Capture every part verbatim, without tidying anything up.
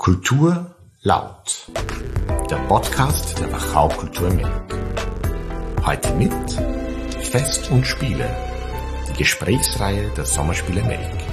Kultur laut, der Podcast der Wachau Kultur Melk. Heute mit Fest und Spiele, die Gesprächsreihe der Sommerspiele Melk.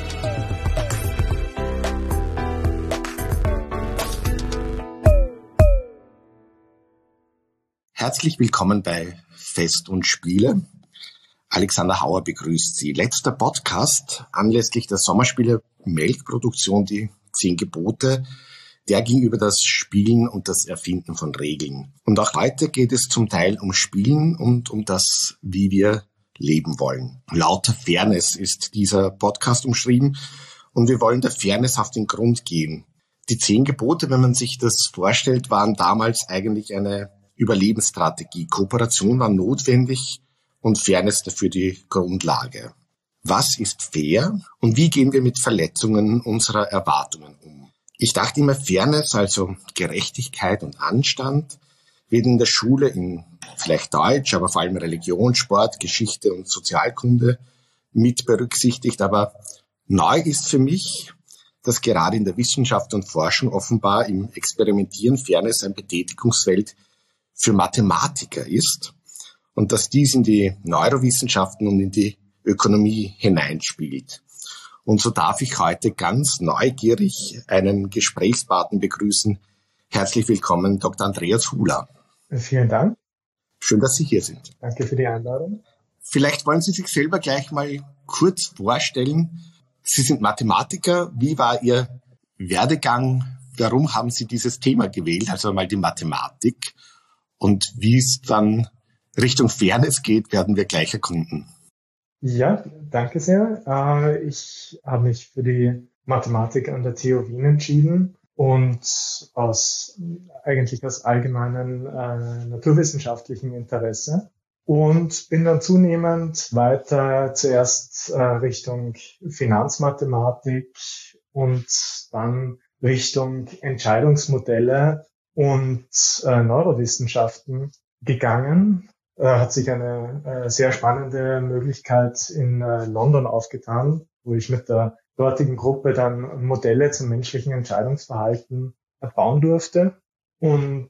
Herzlich willkommen bei Fest und Spiele. Alexander Hauer begrüßt Sie. Letzter Podcast anlässlich der Sommerspiele Melk-Produktion, die Zehn Gebote, der ging über das Spielen und das Erfinden von Regeln. Und auch heute geht es zum Teil um Spielen und um das, wie wir leben wollen. Lauter Fairness ist dieser Podcast umschrieben und wir wollen der Fairness auf den Grund gehen. Die Zehn Gebote, wenn man sich das vorstellt, waren damals eigentlich eine Überlebensstrategie. Kooperation war notwendig und Fairness dafür die Grundlage. Was ist fair und wie gehen wir mit Verletzungen unserer Erwartungen um? Ich dachte immer, Fairness, also Gerechtigkeit und Anstand, wird in der Schule in vielleicht Deutsch, aber vor allem Religion, Sport, Geschichte und Sozialkunde mit berücksichtigt. Aber neu ist für mich, dass gerade in der Wissenschaft und Forschung offenbar im Experimentieren Fairness ein Betätigungsfeld für Mathematiker ist und dass dies in die Neurowissenschaften und in die Ökonomie hineinspielt. Und so darf ich heute ganz neugierig einen Gesprächspartner begrüßen. Herzlich willkommen, Doktor Andreas Huler. Vielen Dank. Schön, dass Sie hier sind. Danke für die Einladung. Vielleicht wollen Sie sich selber gleich mal kurz vorstellen. Sie sind Mathematiker. Wie war Ihr Werdegang? Warum haben Sie dieses Thema gewählt? Also einmal die Mathematik. Und wie es dann Richtung Fairness geht, werden wir gleich erkunden. Ja, danke sehr. Äh, ich habe mich für die Mathematik an der T U Wien entschieden und aus eigentlich aus allgemeinen äh, naturwissenschaftlichen Interesse und bin dann zunehmend weiter zuerst äh, Richtung Finanzmathematik und dann Richtung Entscheidungsmodelle und äh, Neurowissenschaften gegangen. Hat sich eine äh, sehr spannende Möglichkeit in äh, London aufgetan, wo ich mit der dortigen Gruppe dann Modelle zum menschlichen Entscheidungsverhalten erbauen durfte. Und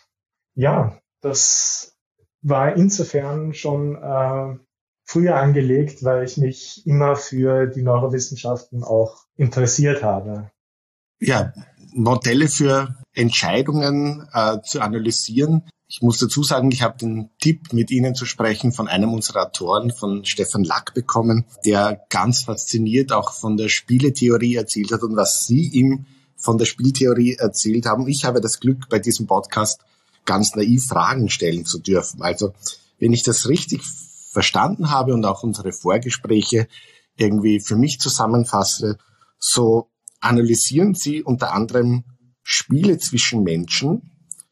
ja, das war insofern schon äh, früher angelegt, weil ich mich immer für die Neurowissenschaften auch interessiert habe. Ja, Modelle für Entscheidungen äh, zu analysieren. Ich muss dazu sagen, ich habe den Tipp, mit Ihnen zu sprechen, von einem unserer Autoren, von Stefan Lack, bekommen, der ganz fasziniert auch von der Spieletheorie erzählt hat und was Sie ihm von der Spieltheorie erzählt haben. Ich habe das Glück, bei diesem Podcast ganz naiv Fragen stellen zu dürfen. Also, wenn ich das richtig verstanden habe und auch unsere Vorgespräche irgendwie für mich zusammenfasse, so analysieren Sie unter anderem Spiele zwischen Menschen.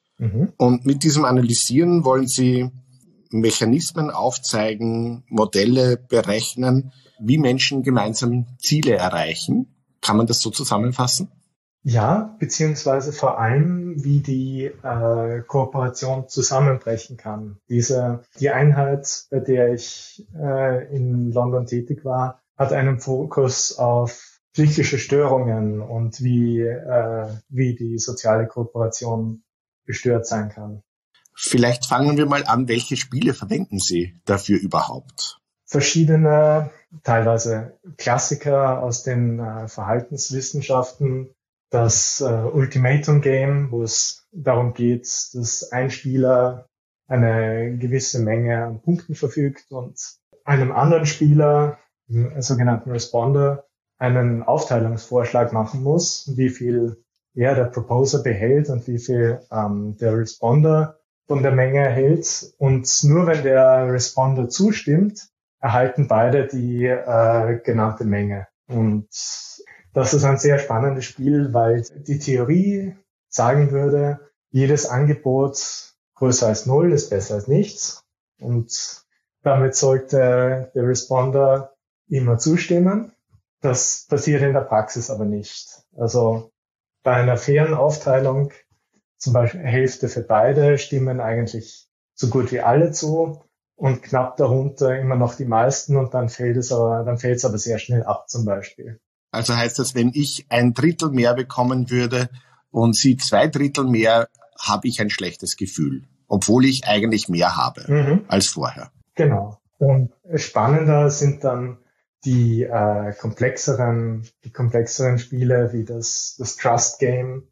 Und mit diesem Analysieren wollen Sie Mechanismen aufzeigen, Modelle berechnen, wie Menschen gemeinsam Ziele erreichen. Kann man das so zusammenfassen? Ja, beziehungsweise vor allem, wie die äh, Kooperation zusammenbrechen kann. Diese, die Einheit, bei der ich äh, in London tätig war, hat einen Fokus auf psychische Störungen und wie, äh, wie die soziale Kooperation gestört sein kann. Vielleicht fangen wir mal an, welche Spiele verwenden Sie dafür überhaupt? Verschiedene, teilweise Klassiker aus den äh, Verhaltenswissenschaften, das äh, Ultimatum Game, wo es darum geht, dass ein Spieler eine gewisse Menge an Punkten verfügt und einem anderen Spieler, einen sogenannten Responder, einen Aufteilungsvorschlag machen muss, wie viel ja, der Proposer behält und wie viel ähm, der Responder von der Menge erhält. Und nur wenn der Responder zustimmt, erhalten beide die äh, genannte Menge. Und das ist ein sehr spannendes Spiel, weil die Theorie sagen würde, jedes Angebot größer als null ist besser als nichts. Und damit sollte der Responder immer zustimmen. Das passiert in der Praxis aber nicht. Also bei einer fairen Aufteilung, zum Beispiel Hälfte für beide, stimmen eigentlich so gut wie alle zu und knapp darunter immer noch die meisten und dann fällt es aber, dann fällt es aber sehr schnell ab zum Beispiel. Also heißt das, wenn ich ein Drittel mehr bekommen würde und Sie zwei Drittel mehr, habe ich ein schlechtes Gefühl, obwohl ich eigentlich mehr habe mhm. als vorher. Genau. Und spannender sind dann die äh, komplexeren, die komplexeren Spiele wie das, das Trust Game,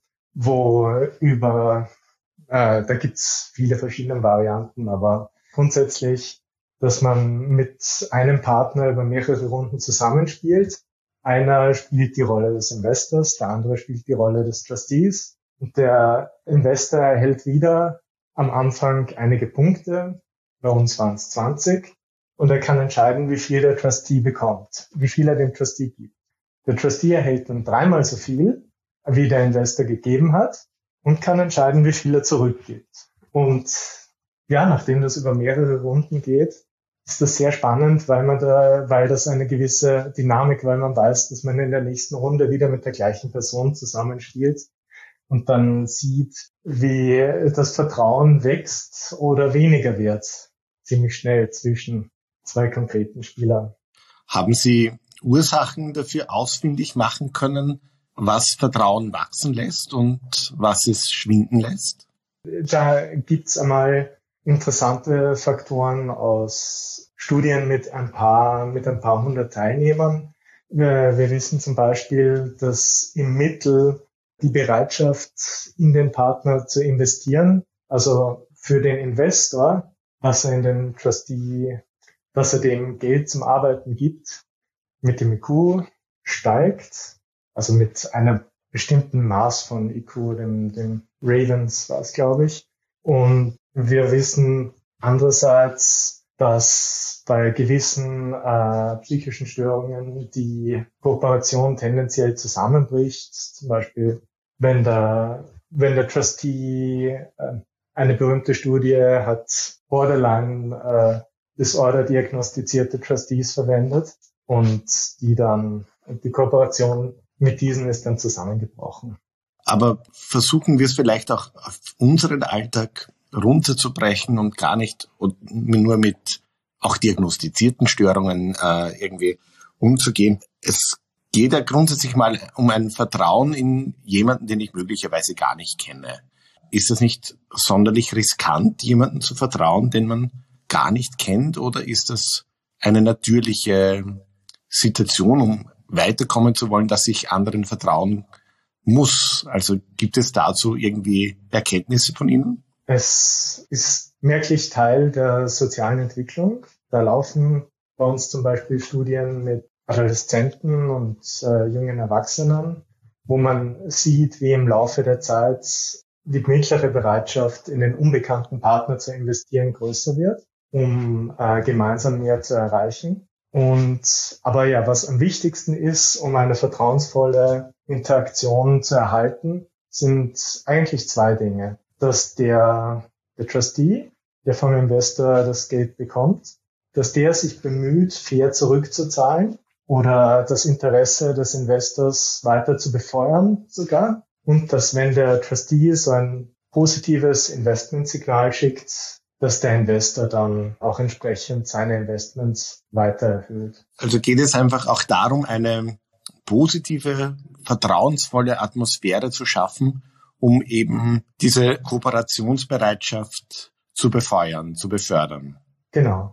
wo über, äh, da gibt's viele verschiedene Varianten, aber grundsätzlich, dass man mit einem Partner über mehrere Runden zusammenspielt. Einer spielt die Rolle des Investors, der andere spielt die Rolle des Trustees. Und der Investor erhält wieder am Anfang einige Punkte, bei uns waren es zwanzig, und er kann entscheiden, wie viel der Trustee bekommt, wie viel er dem Trustee gibt. Der Trustee erhält dann dreimal so viel, wie der Investor gegeben hat, und kann entscheiden, wie viel er zurückgibt. Und ja, nachdem das über mehrere Runden geht, ist das sehr spannend, weil man da, weil das eine gewisse Dynamik, weil man weiß, dass man in der nächsten Runde wieder mit der gleichen Person zusammenspielt und dann sieht, wie das Vertrauen wächst oder weniger wird, ziemlich schnell zwischen zwei konkreten Spielern. Haben Sie Ursachen dafür ausfindig machen können, was Vertrauen wachsen lässt und was es schwinden lässt? Da gibt's einmal interessante Faktoren aus Studien mit ein paar, mit ein paar hundert Teilnehmern. Wir, wir wissen zum Beispiel, dass im Mittel die Bereitschaft, in den Partner zu investieren, also für den Investor, was er in den Trustee, was er dem Geld zum Arbeiten gibt, mit dem I Q steigt, also mit einer bestimmten Maß von I Q, dem, dem Ravens war es, glaube ich. Und wir wissen andererseits, dass bei gewissen äh, psychischen Störungen die Kooperation tendenziell zusammenbricht. Zum Beispiel, wenn der, wenn der Trustee, äh, eine berühmte Studie hat Borderline äh, Disorder diagnostizierte Trustees verwendet und die dann, die Kooperation mit diesen ist dann zusammengebrochen. Aber versuchen wir es vielleicht auch auf unseren Alltag runterzubrechen und gar nicht und nur mit auch diagnostizierten Störungen äh, irgendwie umzugehen. Es geht ja grundsätzlich mal um ein Vertrauen in jemanden, den ich möglicherweise gar nicht kenne. Ist das nicht sonderlich riskant, jemanden zu vertrauen, den man gar nicht kennt, oder ist das eine natürliche Situation, um weiterkommen zu wollen, dass ich anderen vertrauen muss? Also gibt es dazu irgendwie Erkenntnisse von Ihnen? Es ist merklich Teil der sozialen Entwicklung. Da laufen bei uns zum Beispiel Studien mit Adoleszenten und äh, jungen Erwachsenen, wo man sieht, wie im Laufe der Zeit die mittlere Bereitschaft, in den unbekannten Partner zu investieren, größer wird, um äh, gemeinsam mehr zu erreichen. Und aber ja, was am wichtigsten ist, um eine vertrauensvolle Interaktion zu erhalten, sind eigentlich zwei Dinge. Dass der, der Trustee, der vom Investor das Geld bekommt, dass der sich bemüht, fair zurückzuzahlen oder das Interesse des Investors weiter zu befeuern sogar. Und dass, wenn der Trustee so ein positives Investmentsignal schickt, dass der Investor dann auch entsprechend seine Investments weiter erhöht. Also geht es einfach auch darum, eine positive, vertrauensvolle Atmosphäre zu schaffen, um eben diese Kooperationsbereitschaft zu befeuern, zu befördern. Genau.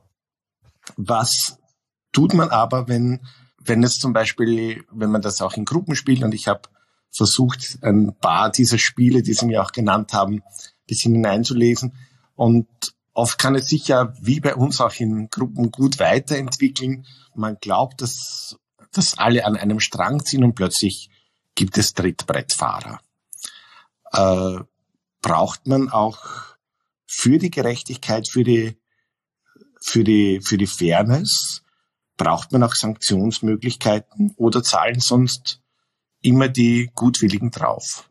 Was tut man aber, wenn, wenn es zum Beispiel, wenn man das auch in Gruppen spielt, und ich habe versucht, ein paar dieser Spiele, die Sie mir auch genannt haben, ein bisschen hineinzulesen, und oft kann es sich ja, wie bei uns auch in Gruppen, gut weiterentwickeln. Man glaubt, dass, dass alle an einem Strang ziehen und plötzlich gibt es Trittbrettfahrer. Äh, braucht man auch für die Gerechtigkeit, für die, für die, für die Fairness, braucht man auch Sanktionsmöglichkeiten, oder zahlen sonst immer die Gutwilligen drauf?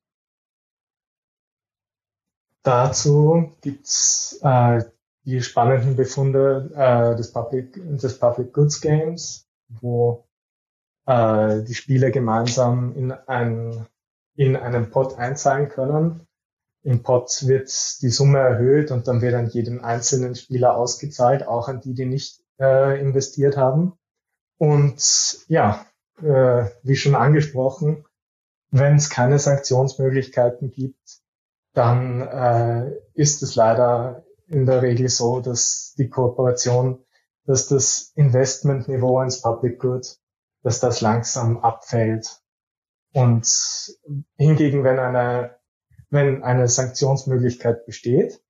Dazu gibt's äh, die spannenden Befunde äh, des Public, des Public Goods Games, wo äh, die Spieler gemeinsam in ein in einen Pot einzahlen können. Im Pot wird die Summe erhöht und dann wird an jeden einzelnen Spieler ausgezahlt, auch an die, die nicht äh, investiert haben. Und ja, äh, wie schon angesprochen, wenn es keine Sanktionsmöglichkeiten gibt, dann äh, ist es leider in der Regel so, dass die Kooperation, dass das Investmentniveau ins Public Good, dass das langsam abfällt. Und hingegen, wenn eine, wenn eine Sanktionsmöglichkeit besteht,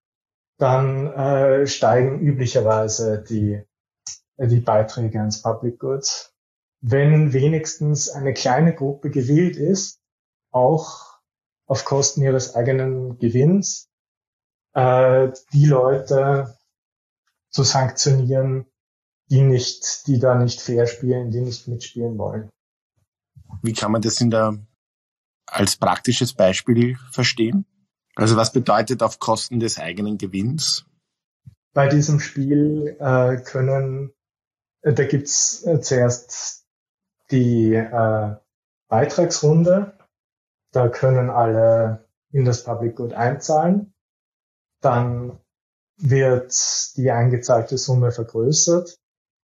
dann äh, steigen üblicherweise die, die Beiträge ins Public Good. Wenn wenigstens eine kleine Gruppe gewillt ist, auch auf Kosten ihres eigenen Gewinns, äh, die Leute zu sanktionieren, die nicht, die da nicht fair spielen, die nicht mitspielen wollen. Wie kann man das in der, als praktisches Beispiel verstehen? Also was bedeutet auf Kosten des eigenen Gewinns? Bei diesem Spiel äh, können, äh, da gibt's äh, zuerst die äh, Beitragsrunde. Da können alle in das Public Good einzahlen. Dann wird die eingezahlte Summe vergrößert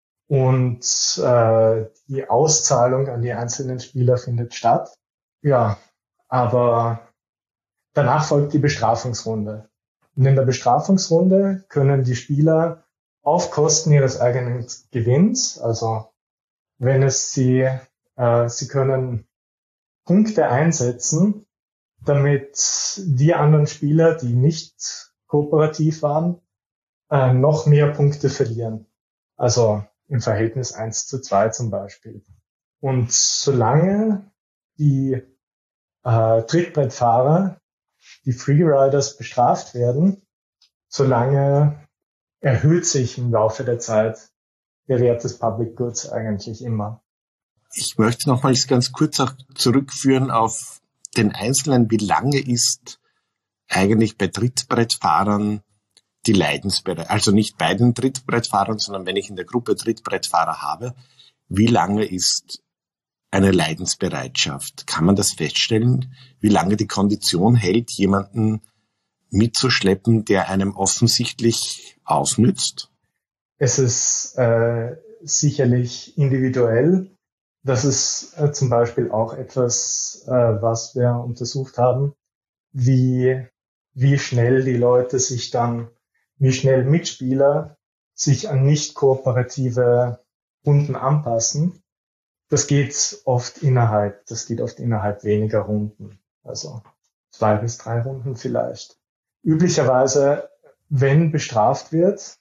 und äh, die Auszahlung an die einzelnen Spieler findet statt. Ja, aber danach folgt die Bestrafungsrunde. Und in der Bestrafungsrunde können die Spieler auf Kosten ihres eigenen Gewinns, also wenn es sie, äh, sie können Punkte einsetzen, damit die anderen Spieler, die nicht kooperativ waren, äh, noch mehr Punkte verlieren. Also im Verhältnis eins zu zwei zum Beispiel. Und solange die äh, Trittbrettfahrer, die Freeriders bestraft werden, solange erhöht sich im Laufe der Zeit der Wert des Public Goods eigentlich immer. Ich möchte nochmals ganz kurz auch zurückführen auf den Einzelnen. Wie lange ist eigentlich bei Trittbrettfahrern die Leidensbereitschaft, also nicht bei den Trittbrettfahrern, sondern wenn ich in der Gruppe Trittbrettfahrer habe, wie lange ist eine Leidensbereitschaft? Kann man das feststellen, wie lange die Kondition hält, jemanden mitzuschleppen, der einem offensichtlich ausnützt? Es ist äh, sicherlich individuell. Das ist äh, zum Beispiel auch etwas, äh, was wir untersucht haben, wie, wie schnell die Leute sich dann, wie schnell Mitspieler sich an nicht kooperative Runden anpassen. Das geht oft innerhalb, das geht oft innerhalb weniger Runden. Also zwei bis drei Runden vielleicht. Üblicherweise, wenn bestraft wird,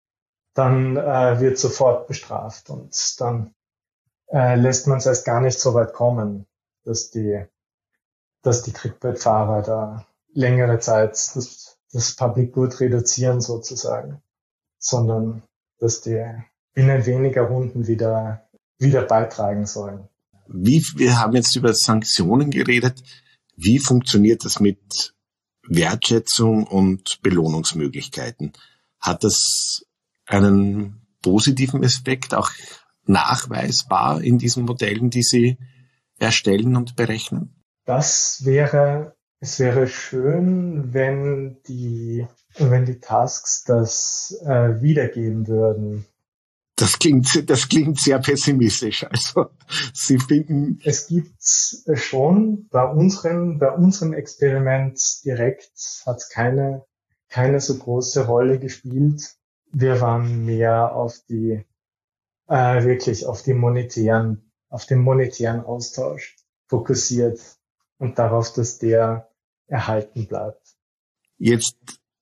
dann äh, wird sofort bestraft und dann äh, lässt man es erst gar nicht so weit kommen, dass die, dass die Trittbrettfahrer da längere Zeit das, das Public Good reduzieren sozusagen, sondern dass die binnen weniger Runden wieder, wieder beitragen sollen. Wie, wir haben jetzt über Sanktionen geredet. Wie funktioniert das mit Wertschätzung und Belohnungsmöglichkeiten? Hat das einen positiven Aspekt, auch nachweisbar in diesen Modellen, die Sie erstellen und berechnen? Das wäre, es wäre schön, wenn die, wenn die Tasks das äh, wiedergeben würden. Das klingt, das klingt sehr pessimistisch. Also, Sie finden... Es gibt schon bei unseren, bei unserem Experiment direkt hat keine, keine so große Rolle gespielt. Wir waren mehr auf die, äh, wirklich auf die monetären, auf den monetären Austausch fokussiert und darauf, dass der erhalten bleibt. Jetzt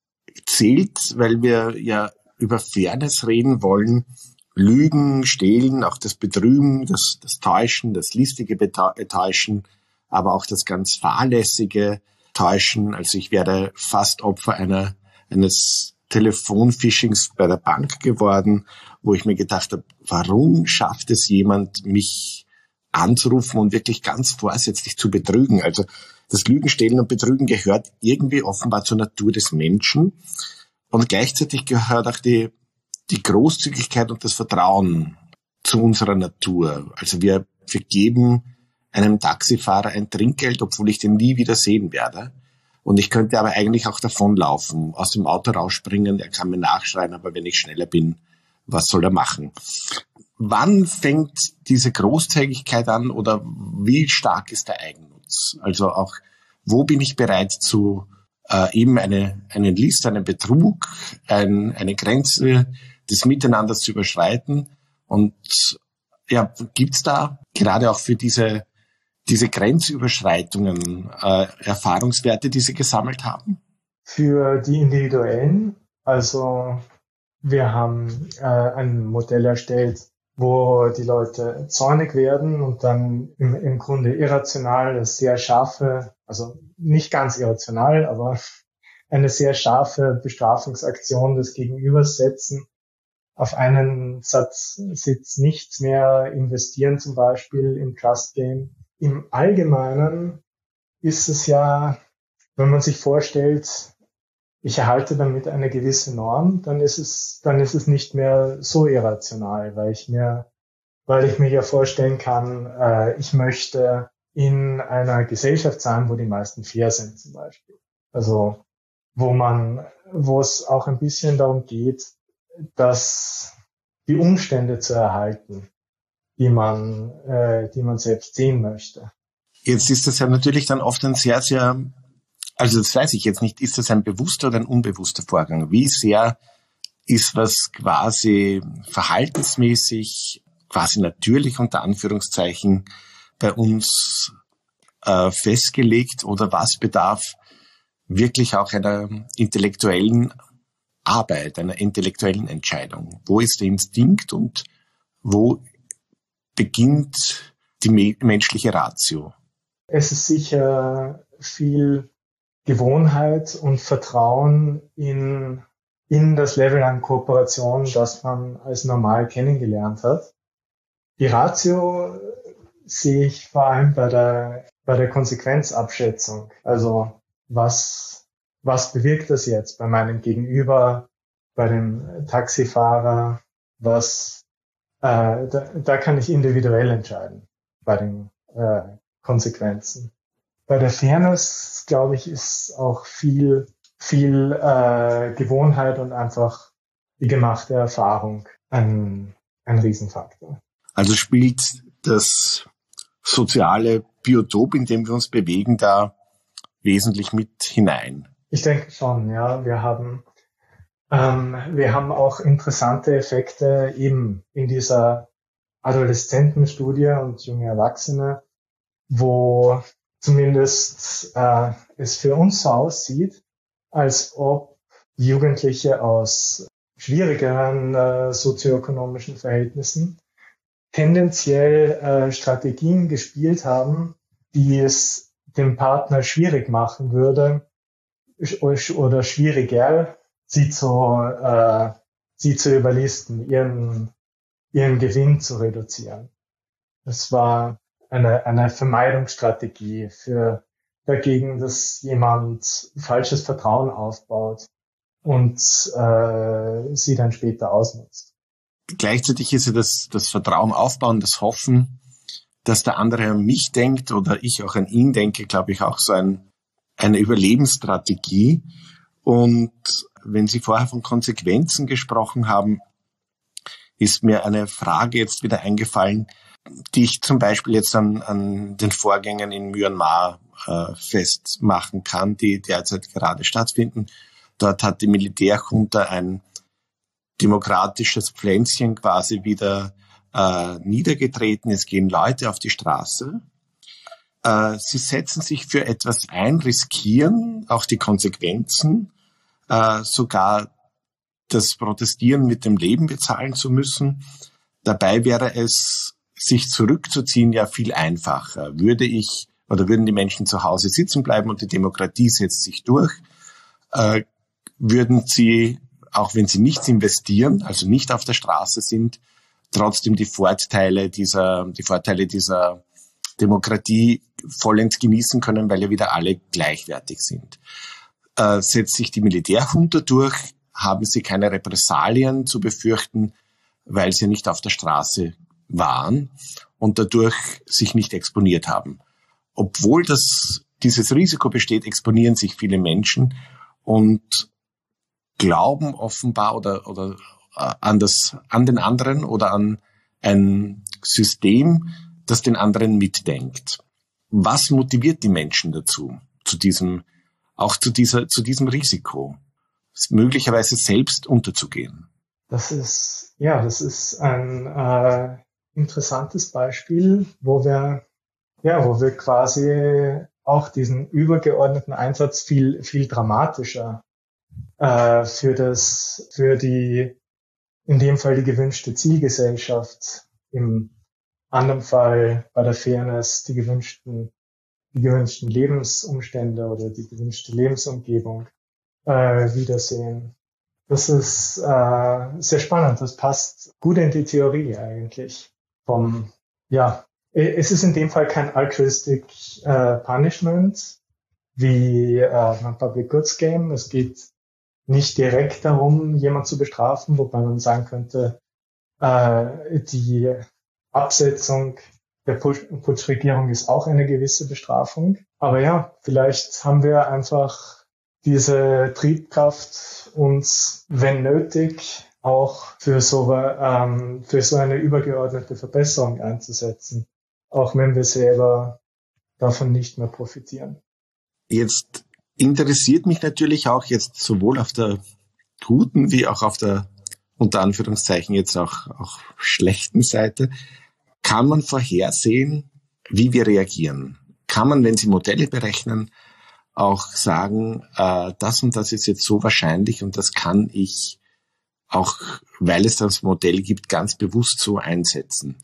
zählt, weil wir ja über Fairness reden wollen, Lügen, Stehlen, auch das Betrügen, das, das Täuschen, das listige Täuschen, aber auch das ganz fahrlässige Täuschen. Also ich werde fast Opfer einer, eines Telefonphishings bei der Bank geworden, wo ich mir gedacht habe, warum schafft es jemand, mich anzurufen und wirklich ganz vorsätzlich zu betrügen? Also das Lügen, Stehlen und Betrügen gehört irgendwie offenbar zur Natur des Menschen und gleichzeitig gehört auch die die Großzügigkeit und das Vertrauen zu unserer Natur. Also wir, wir geben einem Taxifahrer ein Trinkgeld, obwohl ich den nie wieder sehen werde. Und ich könnte aber eigentlich auch davonlaufen, aus dem Auto rausspringen, er kann mir nachschreien, aber wenn ich schneller bin, was soll er machen? wann fängt diese Großzügigkeit an oder wie stark ist der Eigennutz? Also auch, wo bin ich bereit zu äh, eben eine, einen List, einen Betrug, ein, eine Grenze des Miteinanders zu überschreiten? Und ja, gibt's da gerade auch für diese, diese Grenzüberschreitungen äh, Erfahrungswerte, die Sie gesammelt haben? Für die Individuellen, also wir haben äh, ein Modell erstellt, wo die Leute zornig werden und dann im, im Grunde irrational eine sehr scharfe, also nicht ganz irrational, aber eine sehr scharfe Bestrafungsaktion des Gegenübers setzen, auf einen Satz Sitz nichts mehr investieren, zum Beispiel im Trust Game. Im Allgemeinen ist es ja, wenn man sich vorstellt, ich erhalte damit eine gewisse Norm, dann ist es, dann ist es nicht mehr so irrational, weil ich mir, weil ich mir ja vorstellen kann, äh, ich möchte in einer Gesellschaft sein, wo die meisten fair sind, zum Beispiel. Also, wo man, wo es auch ein bisschen darum geht, dass die Umstände zu erhalten, die man, äh, die man selbst sehen möchte. Jetzt ist das ja natürlich dann oft ein sehr, sehr, also das weiß ich jetzt nicht, ist das ein bewusster oder ein unbewusster Vorgang? Wie sehr ist was quasi verhaltensmäßig, quasi natürlich unter Anführungszeichen bei uns äh, festgelegt oder was bedarf wirklich auch einer intellektuellen Arbeit, einer intellektuellen Entscheidung? Wo ist der Instinkt und wo beginnt die me- menschliche Ratio? Es ist sicher viel Gewohnheit und Vertrauen in, in das Level an Kooperation, das man als normal kennengelernt hat. Die Ratio sehe ich vor allem bei der, bei der Konsequenzabschätzung. Also, was, was bewirkt das jetzt bei meinem Gegenüber, bei dem Taxifahrer, was, äh, da, da kann ich individuell entscheiden bei den äh, Konsequenzen. Bei der Fairness, glaube ich, ist auch viel, viel äh, Gewohnheit und einfach die gemachte Erfahrung ein, ein Riesenfaktor. Also spielt das soziale Biotop, in dem wir uns bewegen, da wesentlich mit hinein? Ich denke schon, ja. Wir haben, ähm, wir haben auch interessante Effekte eben in dieser Adoleszentenstudie und junge Erwachsene, wo zumindest äh, es für uns so aussieht, als ob Jugendliche aus schwierigeren äh, sozioökonomischen Verhältnissen tendenziell äh, Strategien gespielt haben, die es dem Partner schwierig machen würde oder schwieriger, sie zu, äh, sie zu überlisten, ihren, ihren Gewinn zu reduzieren. Das war eine, eine Vermeidungsstrategie für dagegen, dass jemand falsches Vertrauen aufbaut und äh, sie dann später ausnutzt. Gleichzeitig ist ja das, das Vertrauen aufbauen, das Hoffen, dass der andere an mich denkt oder ich auch an ihn denke, glaube ich, auch so ein, eine Überlebensstrategie. Und wenn Sie vorher von Konsequenzen gesprochen haben, ist mir eine Frage jetzt wieder eingefallen, die ich zum Beispiel jetzt an, an den Vorgängen in Myanmar äh, festmachen kann, die derzeit gerade stattfinden. Dort hat die Militärjunta ein demokratisches Pflänzchen quasi wieder äh, niedergetreten. Es gehen Leute auf die Straße. Äh, sie setzen sich für etwas ein, riskieren auch die Konsequenzen, äh, sogar das Protestieren mit dem Leben bezahlen zu müssen. Dabei wäre es, sich zurückzuziehen, ja viel einfacher. Würde ich oder würden die Menschen zu Hause sitzen bleiben und die Demokratie setzt sich durch, äh, würden sie, auch wenn sie nichts investieren, also nicht auf der Straße sind, trotzdem die Vorteile dieser, die Vorteile dieser Demokratie vollends genießen können, weil ja wieder alle gleichwertig sind. Äh, setzt sich die Militärjunta durch, haben sie keine Repressalien zu befürchten, weil sie nicht auf der Straße waren und dadurch sich nicht exponiert haben. Obwohl das, dieses Risiko besteht, exponieren sich viele Menschen und glauben offenbar oder, oder äh, an das, an den anderen oder an ein System, das den anderen mitdenkt. Was motiviert die Menschen dazu, zu diesem, auch zu dieser, zu diesem Risiko, möglicherweise selbst unterzugehen? Das ist, ja, das ist ein äh, interessantes Beispiel, wo wir, ja, wo wir quasi auch diesen übergeordneten Einsatz viel, viel dramatischer äh, für das, für die, in dem Fall die gewünschte Zielgesellschaft, im anderen Fall bei der Fairness die gewünschten, die gewünschten Lebensumstände oder die gewünschte Lebensumgebung äh, wiedersehen. Das ist äh, sehr spannend. Das passt gut in die Theorie eigentlich. Vom, ja, es ist in dem Fall kein Altruistic äh, Punishment wie äh, ein Public Goods Game. Es geht nicht direkt darum, jemanden zu bestrafen, wobei man sagen könnte, äh, die Absetzung der Putschregierung ist auch eine gewisse Bestrafung. Aber ja, vielleicht haben wir einfach diese Triebkraft, uns, wenn nötig, auch für so, ähm, für so eine übergeordnete Verbesserung einzusetzen, auch wenn wir selber davon nicht mehr profitieren. Jetzt interessiert mich natürlich auch jetzt sowohl auf der guten wie auch auf der unter Anführungszeichen jetzt auch, auch schlechten Seite. Kann man vorhersehen, wie wir reagieren? Kann man, wenn Sie Modelle berechnen, auch sagen, äh, das und das ist jetzt so wahrscheinlich und das kann ich auch, weil es das Modell gibt, ganz bewusst so einsetzen?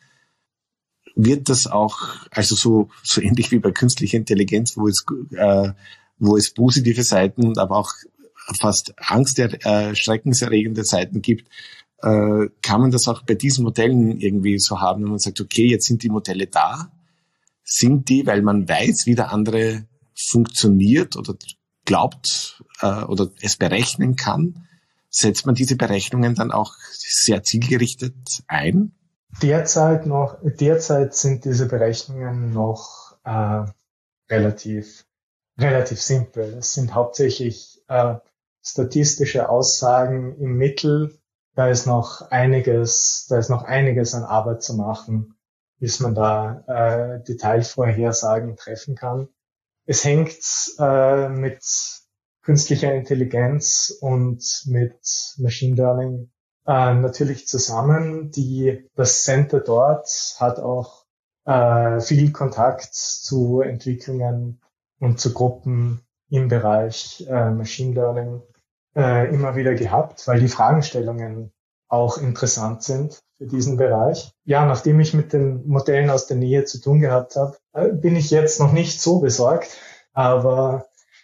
Wird das auch, also so, so ähnlich wie bei künstlicher Intelligenz, wo es, äh, wo es positive Seiten und aber auch fast Angst, äh, schreckenserregende Seiten gibt, äh, kann man das auch bei diesen Modellen irgendwie so haben, wenn man sagt, okay, jetzt sind die Modelle da, sind die, weil man weiß, wie der andere funktioniert oder glaubt äh, oder es berechnen kann, setzt man diese Berechnungen dann auch sehr zielgerichtet ein? Derzeit noch, derzeit sind diese Berechnungen noch äh, relativ, relativ simpel. Es sind hauptsächlich äh, statistische Aussagen im Mittel. Da ist noch einiges, da ist noch einiges an Arbeit zu machen, bis man da äh, Detailvorhersagen treffen kann. Es hängt äh, mit künstlicher Intelligenz und mit Machine Learning äh, natürlich zusammen. Die, das Center dort hat auch äh, viel Kontakt zu Entwicklungen und zu Gruppen im Bereich äh, Machine Learning äh, immer wieder gehabt, weil die Fragestellungen auch interessant sind für diesen Bereich. Ja, nachdem ich mit den Modellen aus der Nähe zu tun gehabt habe, äh, bin ich jetzt noch nicht so besorgt, aber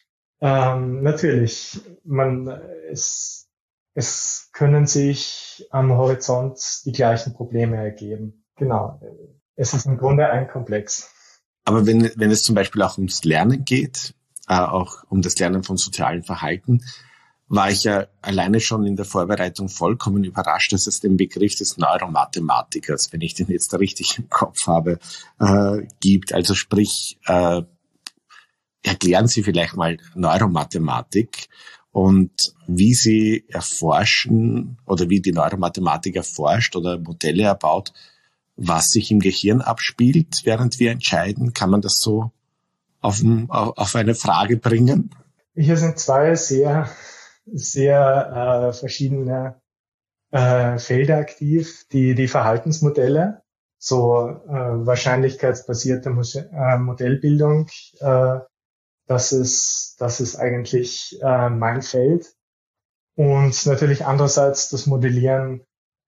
ähm, natürlich, man es, es können sich am Horizont die gleichen Probleme ergeben. Genau, es ist im Grunde ein Komplex. Aber wenn, wenn es zum Beispiel auch ums Lernen geht, äh, auch um das Lernen von sozialen Verhalten, war ich ja alleine schon in der Vorbereitung vollkommen überrascht, dass es den Begriff des Neuromathematikers, wenn ich den jetzt richtig im Kopf habe, äh, gibt. Also sprich, äh, erklären Sie vielleicht mal Neuromathematik und wie Sie erforschen oder wie die Neuromathematik erforscht oder Modelle erbaut, was sich im Gehirn abspielt, während wir entscheiden. Kann man das so auf, auf eine Frage bringen? Hier sind zwei sehr sehr äh, verschiedene äh, Felder aktiv, die die Verhaltensmodelle, so äh, wahrscheinlichkeitsbasierte Mo- äh, Modellbildung, äh, das ist das ist eigentlich äh, mein Feld, und natürlich andererseits das Modellieren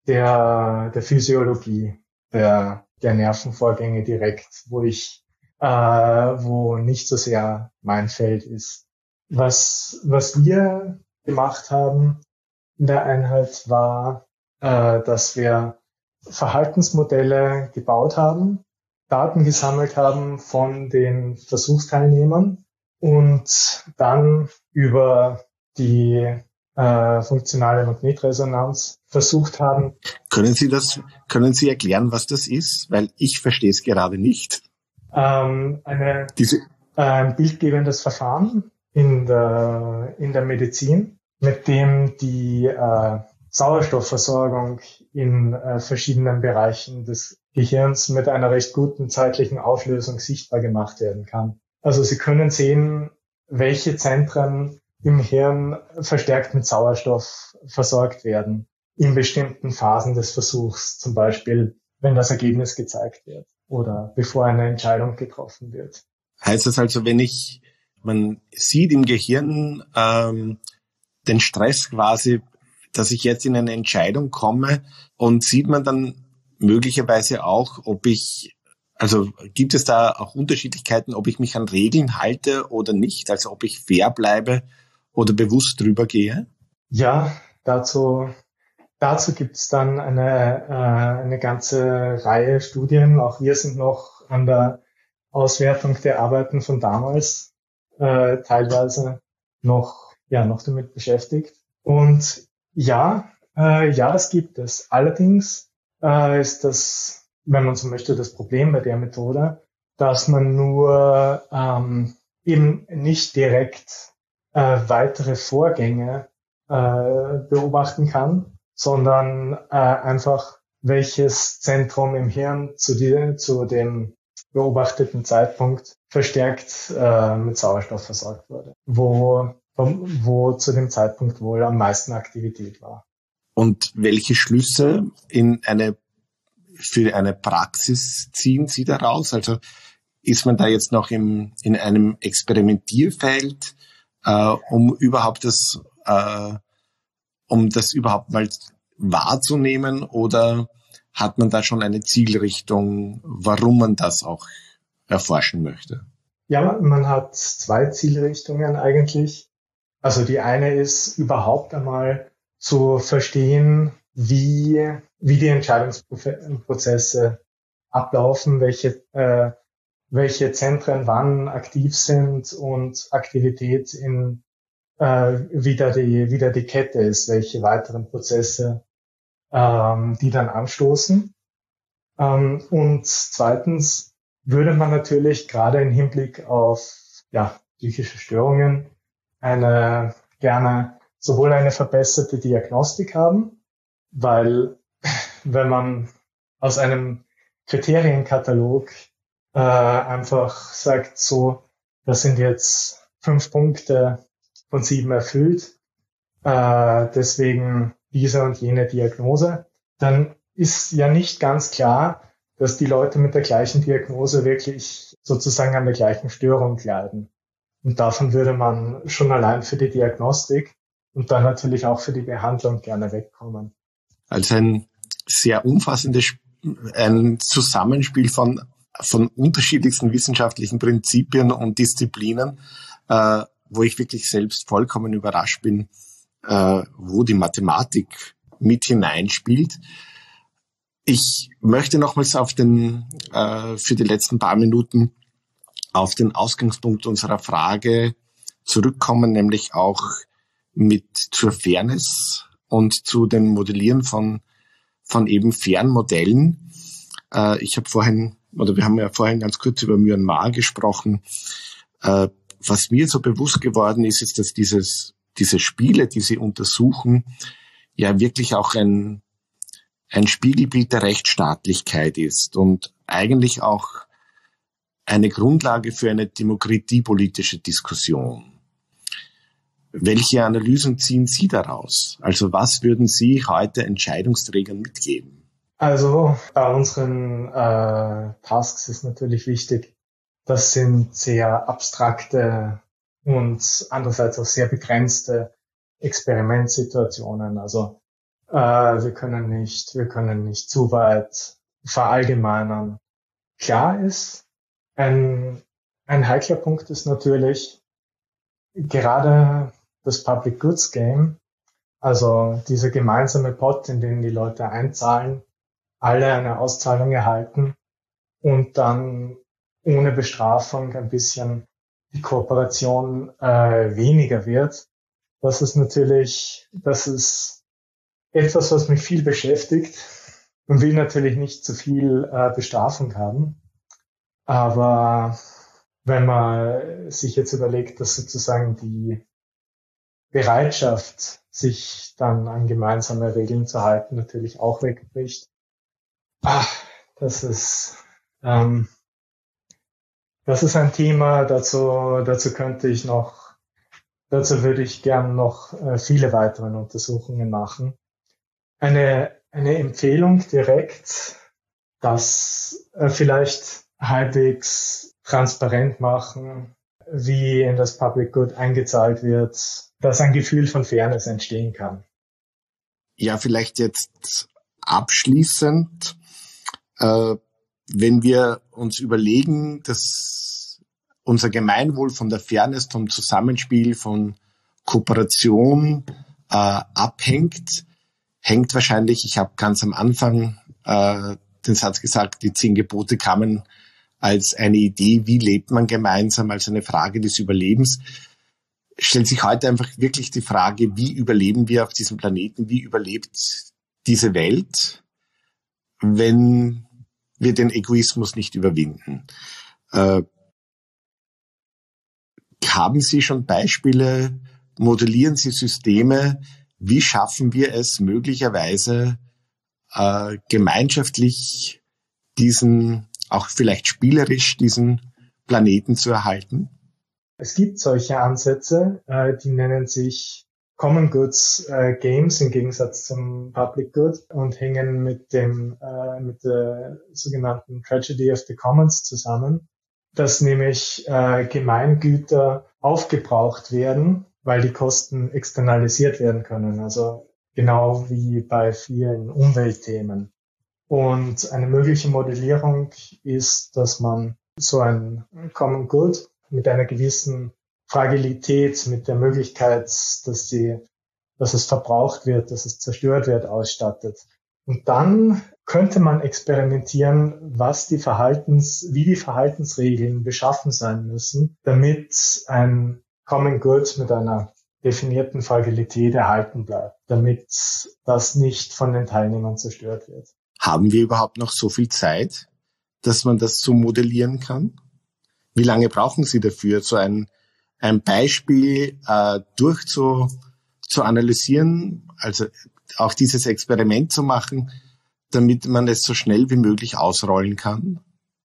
der der Physiologie der der Nervenvorgänge direkt, wo ich äh, wo nicht so sehr mein Feld ist. Was was wir gemacht haben in der Einheit war, äh, dass wir Verhaltensmodelle gebaut haben, Daten gesammelt haben von den Versuchsteilnehmern und dann über die äh, funktionale Magnetresonanz versucht haben. Können Sie das, können Sie erklären, was das ist? Weil ich verstehe es gerade nicht. Ähm, eine, Diese äh, ein bildgebendes Verfahren in der in der Medizin, mit dem die äh, Sauerstoffversorgung in äh, verschiedenen Bereichen des Gehirns mit einer recht guten zeitlichen Auflösung sichtbar gemacht werden kann. Also Sie können sehen, welche Zentren im Hirn verstärkt mit Sauerstoff versorgt werden in bestimmten Phasen des Versuchs, zum Beispiel wenn das Ergebnis gezeigt wird oder bevor eine Entscheidung getroffen wird. Heißt das also, wenn ich, man sieht im Gehirn ähm, den Stress quasi, dass ich jetzt in eine Entscheidung komme, und sieht man dann möglicherweise auch, ob ich, also gibt es da auch Unterschiedlichkeiten, ob ich mich an Regeln halte oder nicht, also ob ich fair bleibe oder bewusst drüber gehe? Ja, dazu dazu gibt es dann eine äh, eine ganze Reihe Studien. Auch wir sind noch an der Auswertung der Arbeiten von damals äh, teilweise noch ja noch damit beschäftigt. Und ja, äh, ja, das gibt es. Allerdings äh, ist das, wenn man so möchte, das Problem bei der Methode, dass man nur ähm, eben nicht direkt äh, weitere Vorgänge äh, beobachten kann, sondern äh, einfach welches Zentrum im Hirn zu, die, zu dem beobachteten Zeitpunkt verstärkt äh, mit Sauerstoff versorgt wurde, wo, wo zu dem Zeitpunkt wohl am meisten Aktivität war. Und welche Schlüsse in eine, für eine Praxis ziehen Sie daraus? Also ist man da jetzt noch im, in einem Experimentierfeld, äh, um überhaupt das, äh, um das überhaupt mal wahrzunehmen, oder hat man da schon eine Zielrichtung, warum man das auch erforschen möchte? Ja, man hat zwei Zielrichtungen eigentlich. Also die eine ist überhaupt einmal zu verstehen, wie, wie die Entscheidungsprozesse ablaufen, welche, äh, welche Zentren wann aktiv sind und Aktivität in äh, wieder die, wieder die Kette ist, welche weiteren Prozesse ähm, die dann anstoßen. Ähm, und zweitens würde man natürlich gerade im Hinblick auf ja, psychische Störungen eine gerne sowohl eine verbesserte Diagnostik haben, weil wenn man aus einem Kriterienkatalog äh, einfach sagt, so, das sind jetzt fünf Punkte von sieben erfüllt, äh, deswegen diese und jene Diagnose, dann ist ja nicht ganz klar, dass die Leute mit der gleichen Diagnose wirklich sozusagen an der gleichen Störung leiden. Und davon würde man schon allein für die Diagnostik und dann natürlich auch für die Behandlung gerne wegkommen. Also ein sehr umfassendes ein Zusammenspiel von, von unterschiedlichsten wissenschaftlichen Prinzipien und Disziplinen, äh, wo ich wirklich selbst vollkommen überrascht bin, äh, wo die Mathematik mit hineinspielt. Ich möchte nochmals auf den, äh, für die letzten paar Minuten auf den Ausgangspunkt unserer Frage zurückkommen, nämlich auch mit zur Fairness und zu dem Modellieren von, von eben fairen Modellen. Äh, ich habe vorhin, oder wir haben ja vorhin ganz kurz über Myanmar gesprochen. Äh, was mir so bewusst geworden ist, ist, dass dieses, diese Spiele, die sie untersuchen, ja wirklich auch ein, ein Spiegelbild der Rechtsstaatlichkeit ist und eigentlich auch eine Grundlage für eine demokratiepolitische Diskussion. Welche Analysen ziehen Sie daraus? Also was würden Sie heute Entscheidungsträgern mitgeben? Also bei unseren äh, Tasks ist natürlich wichtig, das sind sehr abstrakte und andererseits auch sehr begrenzte Experimentsituationen. Also äh, wir können nicht, wir können nicht zu weit verallgemeinern. Klar ist, ein, ein heikler Punkt ist natürlich gerade das Public Goods Game, also dieser gemeinsame Pot, in den die Leute einzahlen, alle eine Auszahlung erhalten und dann ohne Bestrafung ein bisschen die Kooperation äh, weniger wird. Das ist natürlich, das ist etwas, was mich viel beschäftigt und will natürlich nicht zu viel äh, Bestrafung haben. Aber wenn man sich jetzt überlegt, dass sozusagen die Bereitschaft, sich dann an gemeinsame Regeln zu halten, natürlich auch wegbricht. Ah, das ist, ähm, das ist ein Thema, dazu, dazu könnte ich noch, dazu würde ich gern noch äh, viele weitere Untersuchungen machen. Eine, eine Empfehlung direkt, das äh, vielleicht halbwegs transparent machen, wie in das Public Good eingezahlt wird, dass ein Gefühl von Fairness entstehen kann. Ja, vielleicht jetzt abschließend, äh, wenn wir uns überlegen, dass unser Gemeinwohl von der Fairness, vom Zusammenspiel, von Kooperation äh, abhängt, hängt wahrscheinlich, ich habe ganz am Anfang äh, den Satz gesagt, die zehn Gebote kamen als eine Idee, wie lebt man gemeinsam, als eine Frage des Überlebens. Stellt sich heute einfach wirklich die Frage, wie überleben wir auf diesem Planeten, wie überlebt diese Welt, wenn wir den Egoismus nicht überwinden. Äh, haben Sie schon Beispiele, modellieren Sie Systeme, wie schaffen wir es möglicherweise äh, gemeinschaftlich diesen, auch vielleicht spielerisch, diesen Planeten zu erhalten? Es gibt solche Ansätze, äh, die nennen sich Common Goods äh, Games im Gegensatz zum Public Good und hängen mit dem äh, mit der sogenannten Tragedy of the Commons zusammen, dass nämlich äh, Gemeingüter aufgebraucht werden, weil die Kosten externalisiert werden können, also genau wie bei vielen Umweltthemen. Und eine mögliche Modellierung ist, dass man so ein Common Good mit einer gewissen Fragilität, mit der Möglichkeit, dass die, dass es verbraucht wird, dass es zerstört wird, ausstattet. Und dann könnte man experimentieren, was die Verhaltens, wie die Verhaltensregeln beschaffen sein müssen, damit ein Common Good mit einer definierten Fragilität erhalten bleibt, damit das nicht von den Teilnehmern zerstört wird. Haben wir überhaupt noch so viel Zeit, dass man das so modellieren kann? Wie lange brauchen Sie dafür, so ein, ein Beispiel äh, durch zu, zu analysieren, also auch dieses Experiment zu machen, damit man es so schnell wie möglich ausrollen kann?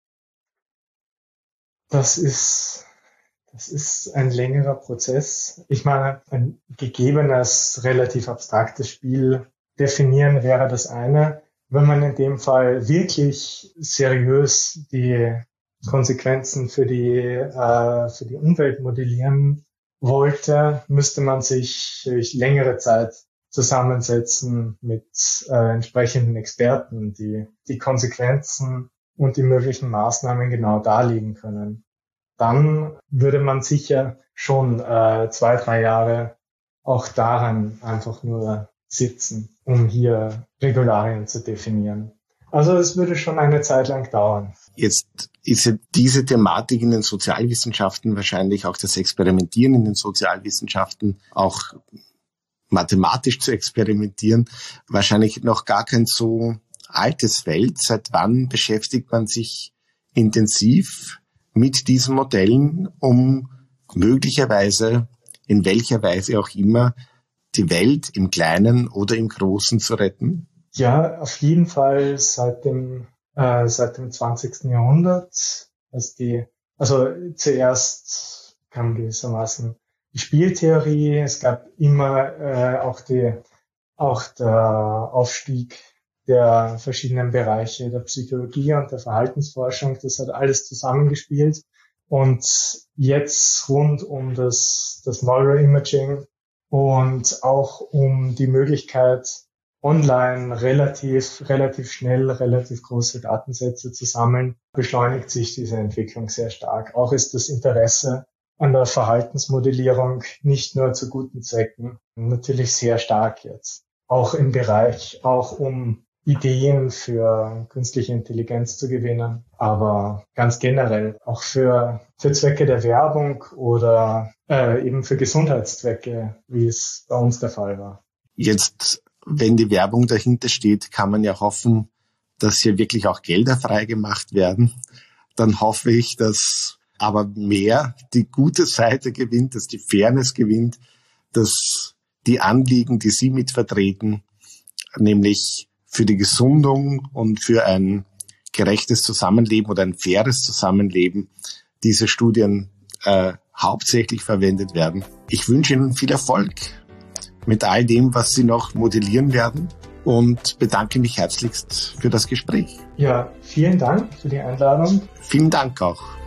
Das ist, das ist ein längerer Prozess. Ich meine, ein gegebenes, relativ abstraktes Spiel definieren wäre das eine. Wenn man in dem Fall wirklich seriös die Konsequenzen für die äh, für die Umwelt modellieren wollte, müsste man sich durch längere Zeit zusammensetzen mit äh, entsprechenden Experten, die die Konsequenzen und die möglichen Maßnahmen genau darlegen können. Dann würde man sicher schon äh, zwei, drei Jahre auch daran einfach nur sitzen, um hier Regularien zu definieren. Also es würde schon eine Zeit lang dauern. Jetzt ist ja diese Thematik in den Sozialwissenschaften, wahrscheinlich auch das Experimentieren in den Sozialwissenschaften, auch mathematisch zu experimentieren, wahrscheinlich noch gar kein so altes Feld. Seit wann beschäftigt man sich intensiv mit diesen Modellen, um möglicherweise, in welcher Weise auch immer, die Welt im Kleinen oder im Großen zu retten? Ja, auf jeden Fall seit dem äh, seit dem zwanzigsten Jahrhundert, als die, also zuerst kam gewissermaßen die Spieltheorie, es gab immer äh, auch die auch der Aufstieg der verschiedenen Bereiche der Psychologie und der Verhaltensforschung, das hat alles zusammengespielt. Und jetzt rund um das das Neuroimaging und auch um die Möglichkeit, online relativ, relativ schnell, relativ große Datensätze zu sammeln, beschleunigt sich diese Entwicklung sehr stark. Auch ist das Interesse an der Verhaltensmodellierung nicht nur zu guten Zwecken natürlich sehr stark jetzt. Auch im Bereich, auch um Ideen für künstliche Intelligenz zu gewinnen, aber ganz generell auch für, für Zwecke der Werbung oder äh, eben für Gesundheitszwecke, wie es bei uns der Fall war. Jetzt, wenn die Werbung dahinter steht, kann man ja hoffen, dass hier wirklich auch Gelder freigemacht werden. Dann hoffe ich, dass aber mehr die gute Seite gewinnt, dass die Fairness gewinnt, dass die Anliegen, die Sie mitvertreten, nämlich für die Gesundung und für ein gerechtes Zusammenleben oder ein faires Zusammenleben, diese Studien äh, hauptsächlich verwendet werden. Ich wünsche Ihnen viel Erfolg mit all dem, was Sie noch modellieren werden, und bedanke mich herzlichst für das Gespräch. Ja, vielen Dank für die Einladung. Vielen Dank auch.